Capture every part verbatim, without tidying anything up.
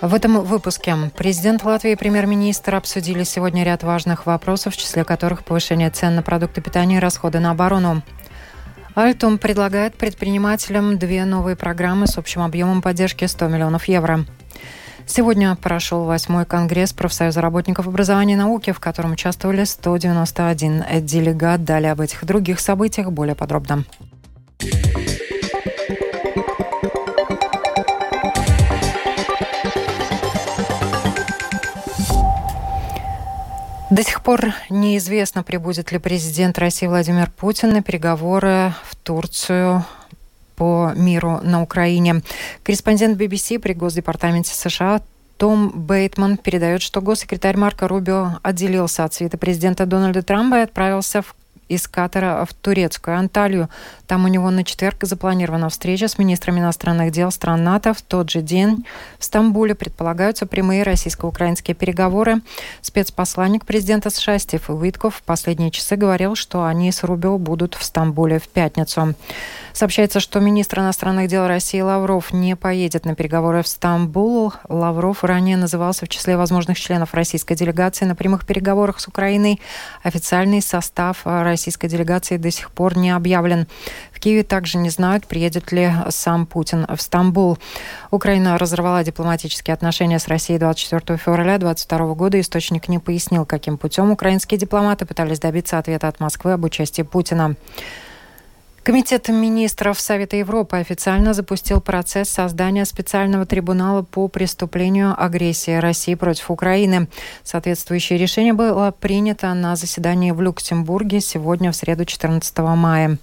В этом выпуске президент Латвии и премьер-министр обсудили сегодня ряд важных вопросов, в числе которых повышение цен на продукты питания и расходы на оборону. Альтум предлагает предпринимателям две новые программы с общим объемом поддержки сто миллионов евро. Сегодня прошел восьмой конгресс профсоюза работников образования и науки, в котором участвовали сто девяносто один делегат. Далее об этих и других событиях более подробно. До сих пор неизвестно, прибудет ли президент России Владимир Путин на переговоры в Турцию по миру на Украине. Корреспондент би би си при Госдепартаменте США Том Бейтман передает, что госсекретарь Марко Рубио отделился от свиты президента Дональда Трампа и отправился в из Катара в турецкую Анталию. Там у него на четверг запланирована встреча с министрами иностранных дел стран НАТО. В тот же день в Стамбуле предполагаются прямые российско-украинские переговоры. Спецпосланник президента США Стив Уитков в последние часы говорил, что они с Рубио будут в Стамбуле в пятницу. Сообщается, что министр иностранных дел России Лавров не поедет на переговоры в Стамбул. Лавров ранее назывался в числе возможных членов российской делегации на прямых переговорах с Украиной. Официальный состав российской делегации до сих пор не объявлен. В Киеве также не знают, приедет ли сам Путин в Стамбул. Украина разорвала дипломатические отношения с Россией двадцать четвёртого февраля две тысячи двадцать второго года. Источник не пояснил, каким путем украинские дипломаты пытались добиться ответа от Москвы об участии Путина. Комитет министров Совета Европы официально запустил процесс создания специального трибунала по преступлению агрессии России против Украины. Соответствующее решение было принято на заседании в Люксембурге сегодня, в среду, четырнадцатого мая.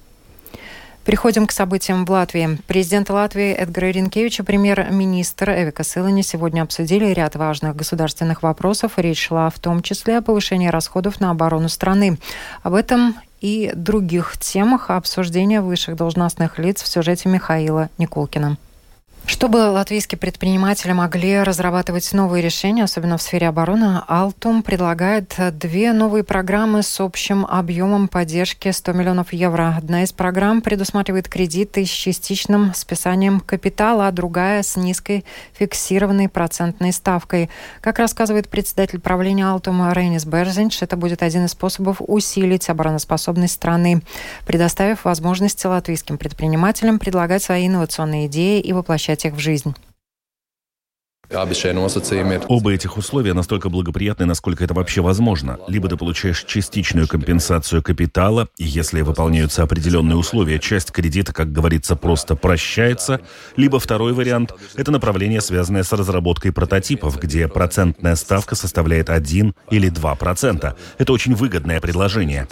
Переходим к событиям в Латвии. Президент Латвии Эдгар Ринкевич и премьер-министр Эвика Силани сегодня обсудили ряд важных государственных вопросов. Речь шла в том числе о повышении расходов на оборону страны. Об этом и других темах обсуждения высших должностных лиц в сюжете Михаила Никулкина. Чтобы латвийские предприниматели могли разрабатывать новые решения, особенно в сфере обороны, Альтум предлагает две новые программы с общим объемом поддержки сто миллионов евро. Одна из программ предусматривает кредиты с частичным списанием капитала, а другая с низкой фиксированной процентной ставкой. Как рассказывает председатель правления Альтума Рейнис Берзинч, это будет один из способов усилить обороноспособность страны, предоставив возможности латвийским предпринимателям предлагать свои инновационные идеи и воплощать их в жизнь. Оба этих условия настолько благоприятны, насколько это вообще возможно. Либо ты получаешь частичную компенсацию капитала, и если выполняются определенные условия, часть кредита, как говорится, просто прощается, либо второй вариант – это направление, связанное с разработкой прототипов, где процентная ставка составляет один или два процента. Это очень выгодное предложение.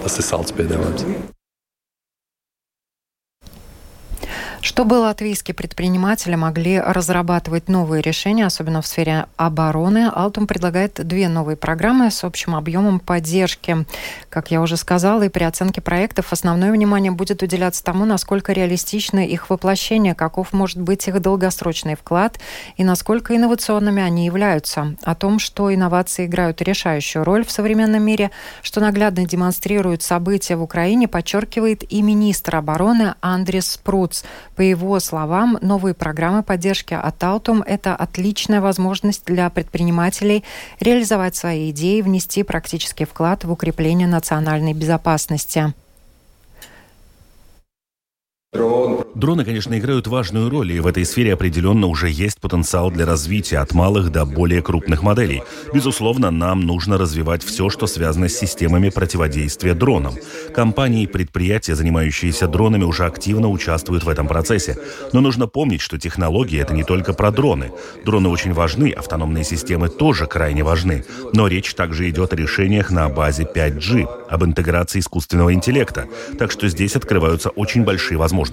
Чтобы латвийские предприниматели могли разрабатывать новые решения, особенно в сфере обороны, Альтум предлагает две новые программы с общим объемом поддержки. Как я уже сказала, и при оценке проектов основное внимание будет уделяться тому, насколько реалистично их воплощение, каков может быть их долгосрочный вклад и насколько инновационными они являются. О том, что инновации играют решающую роль в современном мире, что наглядно демонстрируют события в Украине, подчеркивает и министр обороны Андрис Спруц. По его словам, новые программы поддержки от Альтум – это отличная возможность для предпринимателей реализовать свои идеи, внести практический вклад в укрепление национальной безопасности. Дроны, конечно, играют важную роль, и в этой сфере определенно уже есть потенциал для развития от малых до более крупных моделей. Безусловно, нам нужно развивать все, что связано с системами противодействия дронам. Компании и предприятия, занимающиеся дронами, уже активно участвуют в этом процессе. Но нужно помнить, что технологии – это не только про дроны. Дроны очень важны, автономные системы тоже крайне важны. Но речь также идет о решениях на базе пять джи, об интеграции искусственного интеллекта. Так что здесь открываются очень большие возможности.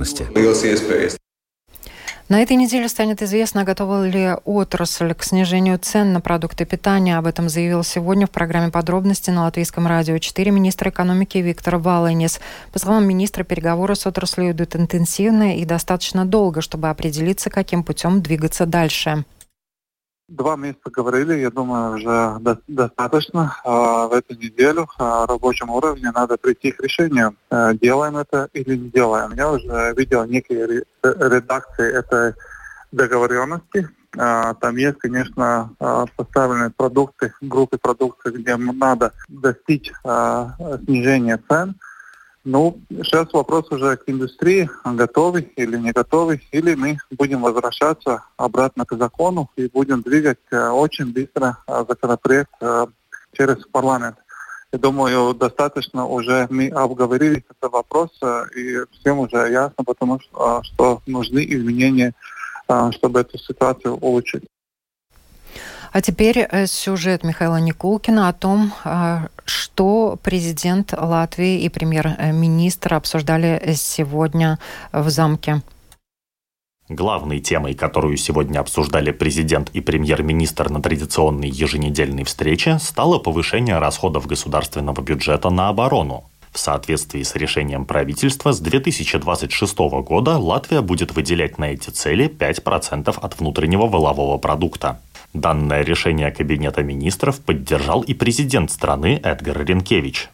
На этой неделе станет известно, готова ли отрасль к снижению цен на продукты питания. Об этом заявил сегодня в программе «Подробности» на Латвийском радио четыре министр экономики Виктор Валайнис. По словам министра, переговоры с отраслью идут интенсивно и достаточно долго, чтобы определиться, каким путем двигаться дальше. Два месяца говорили, я думаю, уже до- достаточно. А в эту неделю а, на рабочем уровне надо прийти к решению, а, делаем это или не делаем. Я уже видел некие ре- редакции этой договоренности, Там есть, конечно, поставлены продукты, группы продукции, где надо достичь снижения цен. Ну, сейчас вопрос уже к индустрии, готовы или не готовы, или мы будем возвращаться обратно к закону и будем двигать очень быстро законопроект через парламент. Я думаю, достаточно уже мы обговорили этот вопрос, и всем уже ясно, потому что, что нужны изменения, чтобы эту ситуацию улучшить. А теперь сюжет Михаила Никулкина о том, что президент Латвии и премьер-министр обсуждали сегодня в замке. Главной темой, которую сегодня обсуждали президент и премьер-министр на традиционной еженедельной встрече, стало повышение расходов государственного бюджета на оборону. В соответствии с решением правительства с две тысячи двадцать шестого года Латвия будет выделять на эти цели пять процентов от внутреннего валового продукта. Данное решение Кабинета министров поддержал и президент страны Эдгар Ринкевич.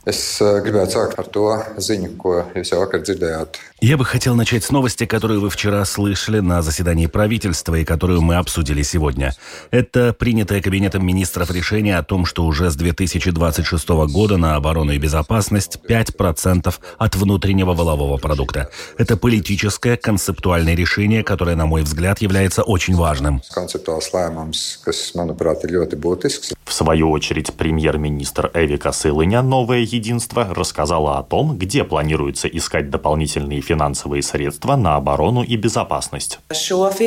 Я бы хотел начать с новости, которую вы вчера слышали на заседании правительства и которую мы обсудили сегодня. Это принятое Кабинетом министров решение о том, что уже с две тысячи двадцать шестого года на оборону и безопасность пять процентов от внутреннего валового продукта. Это политическое, концептуальное решение, которое, на мой взгляд, является очень важным. В свою очередь, премьер-министр Эвика Силыня «Новое единство» рассказала о том, где планируется искать дополнительные финансовые средства на оборону и безопасность. Это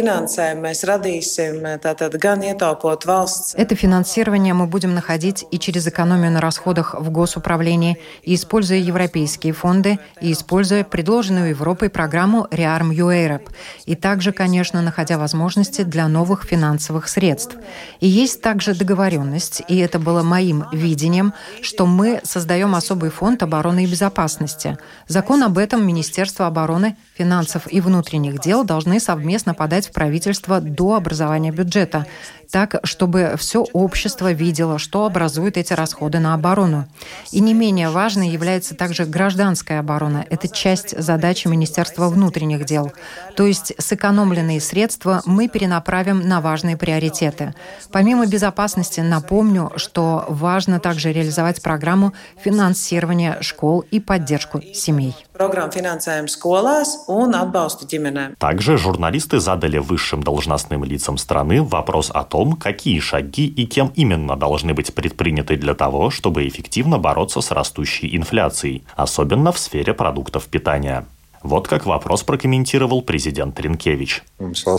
финансирование мы будем находить и через экономию на расходах в госуправлении, и используя европейские фонды, и используя предложенную Европой программу «Реарм Юэйреп», и также, конечно, находя возможности для новых финансовых средств. И есть также договоренность, и это было моим видением, что мы создаем особый фонд обороны и безопасности. Закон об этом Министерство обороны, финансов и внутренних дел должны совместно подать в правительство до образования бюджета, так, чтобы все общество видело, что образуют эти расходы на оборону. И не менее важной является также гражданская оборона. Это часть задачи Министерства внутренних дел. То есть сэкономленные средства мы перенаправим на важные приоритеты. Помимо безопасности, напомню, что важно также реализовать программу финансирования школ и поддержку семей. Программа финансируем школас un atbalstu ģimenēm. Также журналисты задали высшим должностным лицам страны вопрос о том, какие шаги и кем именно должны быть предприняты для того, чтобы эффективно бороться с растущей инфляцией, особенно в сфере продуктов питания. Вот как вопрос прокомментировал президент Ринкевич. У нас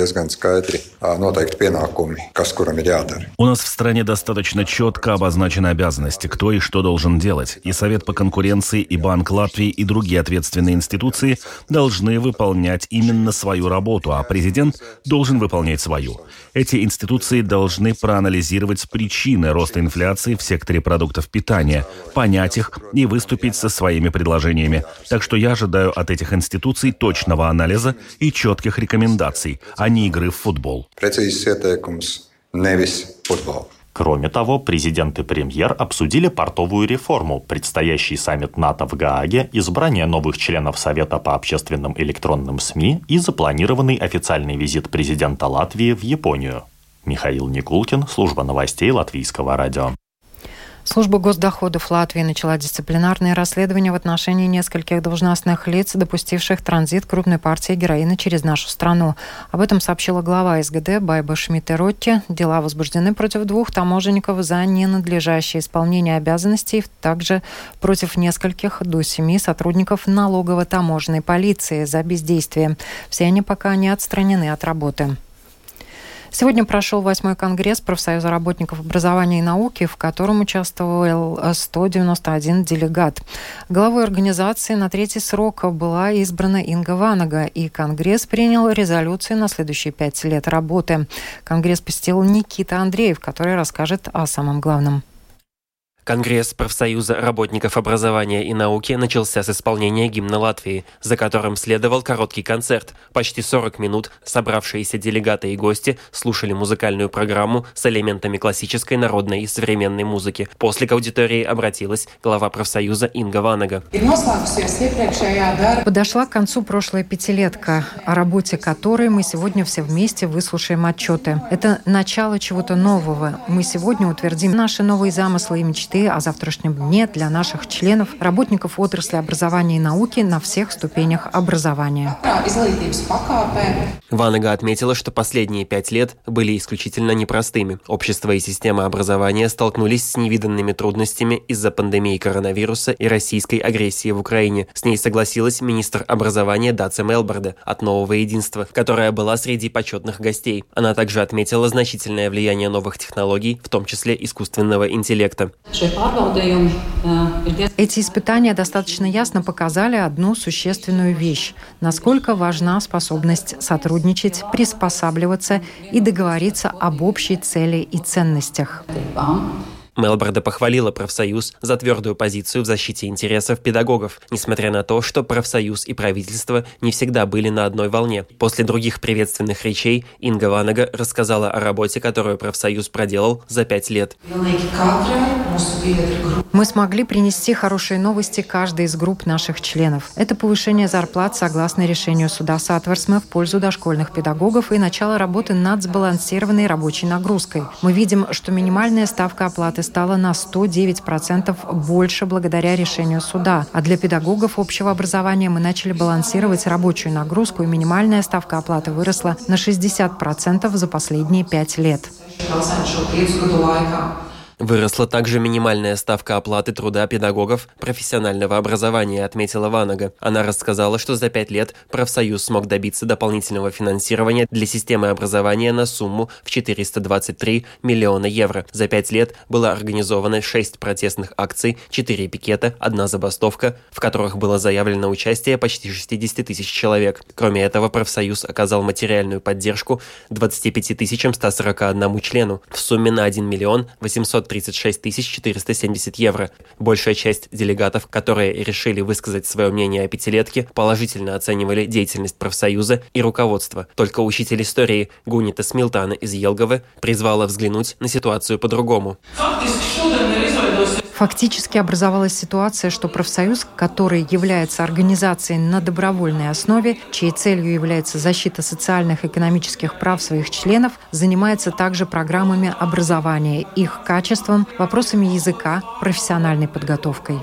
в стране достаточно четко обозначены обязанности, кто и что должен делать. И Совет по конкуренции, и Банк Латвии, и другие ответственные институции должны выполнять именно свою работу, а президент должен выполнять свою. Эти институции должны проанализировать причины роста инфляции в секторе продуктов питания, понять их и выступить со своими предложениями. Так что я ожидаю от этих институций точного анализа и четких рекомендаций, а не игры в футбол. Кроме того, президент и премьер обсудили портовую реформу, предстоящий саммит НАТО в Гааге, избрание новых членов Совета по общественным электронным СМИ и запланированный официальный визит президента Латвии в Японию. Михаил Никулкин, служба новостей Латвийского радио. Служба госдоходов Латвии начала дисциплинарное расследование в отношении нескольких должностных лиц, допустивших транзит крупной партии героина через нашу страну. Об этом сообщила глава СГД Байба Шмидте-Ротте. Дела возбуждены против двух таможенников за ненадлежащее исполнение обязанностей, также против нескольких до семи сотрудников налогово-таможенной полиции за бездействие. Все они пока не отстранены от работы. Сегодня прошел восьмой конгресс профсоюза работников образования и науки, в котором участвовал сто девяносто один делегат. Главой организации на третий срок была избрана Инга Ванага, и конгресс принял резолюцию на следующие пять лет работы. Конгресс посетил Никита Андреев, который расскажет о самом главном. Конгресс профсоюза работников образования и науки начался с исполнения гимна Латвии, за которым следовал короткий концерт. Почти сорок минут собравшиеся делегаты и гости слушали музыкальную программу с элементами классической, народной и современной музыки. После к аудитории обратилась глава профсоюза Инга Ванага. Подошла к концу прошлая пятилетка, о работе которой мы сегодня все вместе выслушаем отчеты. Это начало чего-то нового. Мы сегодня утвердим наши новые замыслы и мечты о завтрашнем дне для наших членов, работников отрасли образования и науки на всех ступенях образования. Ванага отметила, что последние пять лет были исключительно непростыми. Общество и система образования столкнулись с невиданными трудностями из-за пандемии коронавируса и российской агрессии в Украине. С ней согласилась министр образования Даце Мелбарде от «Нового единства», которая была среди почетных гостей. Она также отметила значительное влияние новых технологий, в том числе искусственного интеллекта. Эти испытания достаточно ясно показали одну существенную вещь – насколько важна способность сотрудничать, приспосабливаться и договориться об общей цели и ценностях. Мелбарде похвалила профсоюз за твердую позицию в защите интересов педагогов, несмотря на то, что профсоюз и правительство не всегда были на одной волне. После других приветственных речей Инга Ванага рассказала о работе, которую профсоюз проделал за пять лет. Мы смогли принести хорошие новости каждой из групп наших членов. Это повышение зарплат согласно решению суда Сатверсме в пользу дошкольных педагогов и начало работы над сбалансированной рабочей нагрузкой. Мы видим, что минимальная ставка оплаты стала на сто девять процентов больше благодаря решению суда. А для педагогов общего образования мы начали балансировать рабочую нагрузку, и минимальная ставка оплаты выросла на шестьдесят процентов за последние пять лет. Выросла также минимальная ставка оплаты труда педагогов профессионального образования, отметила Ванага. Она рассказала, что за пять лет профсоюз смог добиться дополнительного финансирования для системы образования на сумму в четыреста двадцать три миллиона евро. За пять лет было организовано шесть протестных акций, четыре пикета, одна забастовка, в которых было заявлено участие почти шестьдесят тысяч человек. Кроме этого, профсоюз оказал материальную поддержку двадцати пяти тысячам ста сорока одному члену в сумме на один миллион восемьсот тридцать шесть тысяч четыреста семьдесят евро. Большая часть делегатов, которые решили высказать свое мнение о пятилетке, положительно оценивали деятельность профсоюза и руководства. Только учитель истории Гунита Смилтана из Елговы призвала взглянуть на ситуацию по-другому. Фактически образовалась ситуация, что профсоюз, который является организацией на добровольной основе, чьей целью является защита социальных и экономических прав своих членов, занимается также программами образования, их качеством, вопросами языка, профессиональной подготовкой.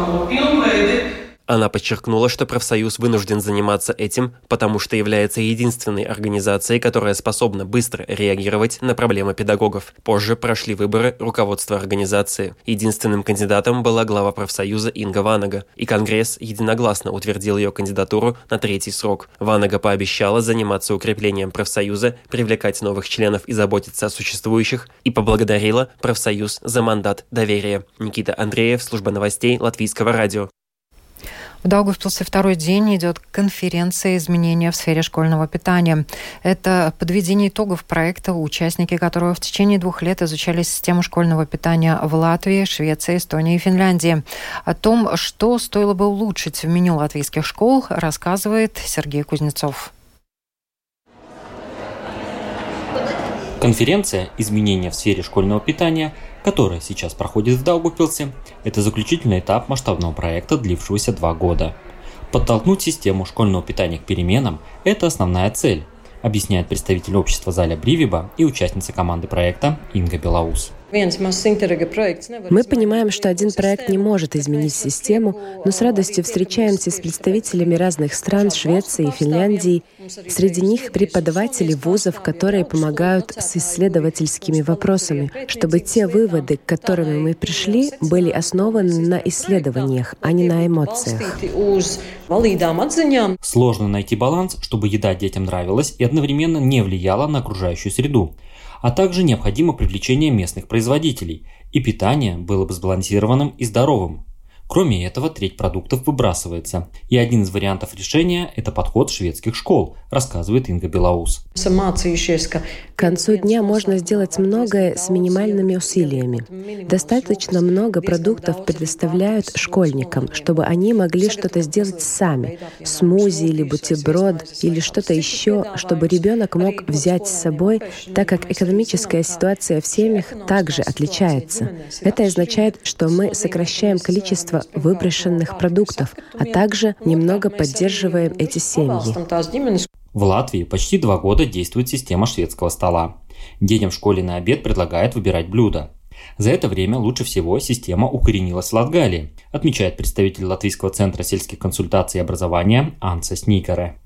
Она подчеркнула, что профсоюз вынужден заниматься этим, потому что является единственной организацией, которая способна быстро реагировать на проблемы педагогов. Позже прошли выборы руководства организации. Единственным кандидатом была глава профсоюза Инга Ванага, и Конгресс единогласно утвердил ее кандидатуру на третий срок. Ванага пообещала заниматься укреплением профсоюза, привлекать новых членов и заботиться о существующих, и поблагодарила профсоюз за мандат доверия. Никита Андреев, служба новостей Латвийского радио. В Даугавпилсе второй день идет конференция «Изменения в сфере школьного питания». Это подведение итогов проекта, участники которого в течение двух лет изучали систему школьного питания в Латвии, Швеции, Эстонии и Финляндии. О том, что стоило бы улучшить в меню латвийских школ, рассказывает Сергей Кузнецов. Конференция «Изменения в сфере школьного питания», которая сейчас проходит в Даугавпилсе, это заключительный этап масштабного проекта, длившегося два года. Подтолкнуть систему школьного питания к переменам – это основная цель, объясняет представитель общества Заля Бривиба и участница команды проекта Инга Белаус. Мы понимаем, что один проект не может изменить систему, но с радостью встречаемся с представителями разных стран, Швеции и Финляндии. Среди них преподаватели вузов, которые помогают с исследовательскими вопросами, чтобы те выводы, к которым мы пришли, были основаны на исследованиях, а не на эмоциях. Сложно найти баланс, чтобы еда детям нравилась и одновременно не влияла на окружающую среду. А также необходимо привлечение местных производителей, и питание было бы сбалансированным и здоровым. Кроме этого, треть продуктов выбрасывается. И один из вариантов решения – это подход шведских школ, рассказывает Инга Белаус. К концу дня можно сделать многое с минимальными усилиями. Достаточно много продуктов предоставляют школьникам, чтобы они могли что-то сделать сами. Смузи или бутерброд, или что-то еще, чтобы ребенок мог взять с собой, так как экономическая ситуация в семьях также отличается. Это означает, что мы сокращаем количество выброшенных продуктов, а также немного поддерживаем эти семьи. В Латвии почти два года действует система шведского стола. Детям в школе на обед предлагают выбирать блюда. За это время лучше всего система укоренилась в Латгалии, отмечает представитель Латвийского центра сельских консультаций и образования Анса Сникаре.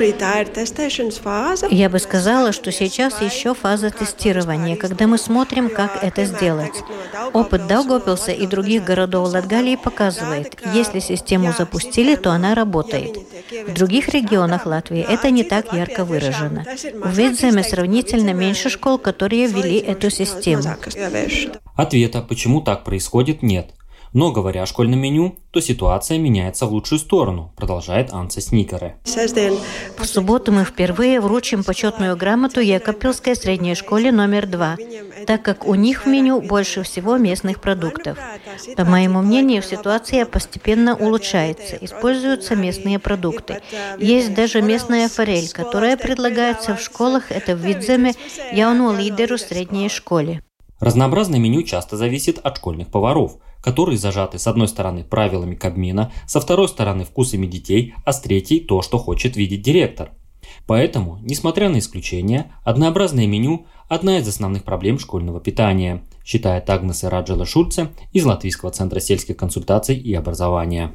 Я бы сказала, что сейчас еще фаза тестирования, когда мы смотрим, как это сделать. Опыт Даугавпилса и других городов Латгалии показывает, если систему запустили, то она работает. В других регионах Латвии это не так ярко выражено. В Видземе сравнительно меньше школ, которые ввели эту систему. Ответа, почему так происходит, нет. Но, говоря о школьном меню, то ситуация меняется в лучшую сторону, продолжает Анса Сникаре. В субботу мы впервые вручим почетную грамоту Екапилской средней школе номер два, так как у них в меню больше всего местных продуктов. По моему мнению, ситуация постепенно улучшается, используются местные продукты. Есть даже местная форель, которая предлагается в школах, это в Видземе, Jauno лидеру средней школе. Разнообразное меню часто зависит от школьных поваров, которые зажаты с одной стороны правилами Кабмина, со второй стороны вкусами детей, а с третьей то, что хочет видеть директор. Поэтому, несмотря на исключения, однообразное меню – одна из основных проблем школьного питания, считает Агнеса Раджела Шульце из Латвийского центра сельских консультаций и образования.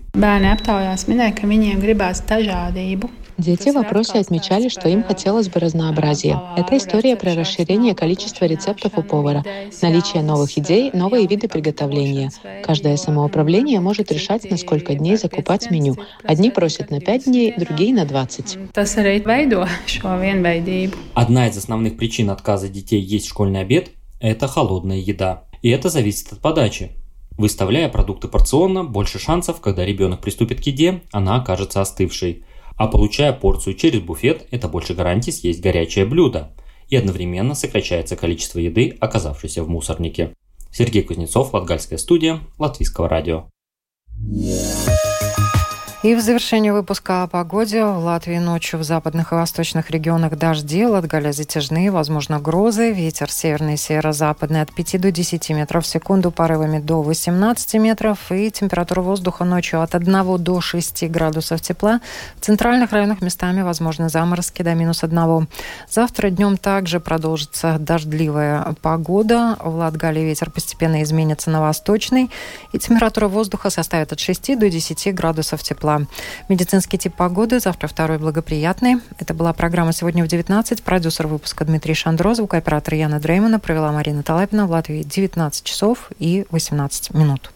Дети в опросе отмечали, что им хотелось бы разнообразия. Это история про расширение количества рецептов у повара, наличие новых идей, новые виды приготовления. Каждое самоуправление может решать, на сколько дней закупать меню. Одни просят на пять дней, другие на двадцать. Одна из основных причин отказа детей есть школьный обед – это холодная еда. И это зависит от подачи. Выставляя продукты порционно, больше шансов, когда ребенок приступит к еде, она окажется остывшей. А получая порцию через буфет, это больше гарантий съесть горячее блюдо. И одновременно сокращается количество еды, оказавшейся в мусорнике. Сергей Кузнецов, Латгальская студия, Латвийского радио. И в завершении выпуска о погоде. В Латвии ночью в западных и восточных регионах дожди, Латгалия затяжные, возможно грозы. Ветер северный и северо-западный от пяти до десяти метров в секунду, порывами до восемнадцати метров. И температура воздуха ночью от одного до шести градусов тепла. В центральных районах местами возможны заморозки до минус одного. Завтра днем также продолжится дождливая погода. В Латгалии ветер постепенно изменится на восточный. И температура воздуха составит от шести до десяти градусов тепла. Медицинский тип погоды. Завтра второй благоприятный. Это была программа «Сегодня в девятнадцать». Продюсер выпуска Дмитрий Шандро, звукооператор Яна Дреймана. Провела Марина Талапина. В Латвии девятнадцать часов и восемнадцать минут.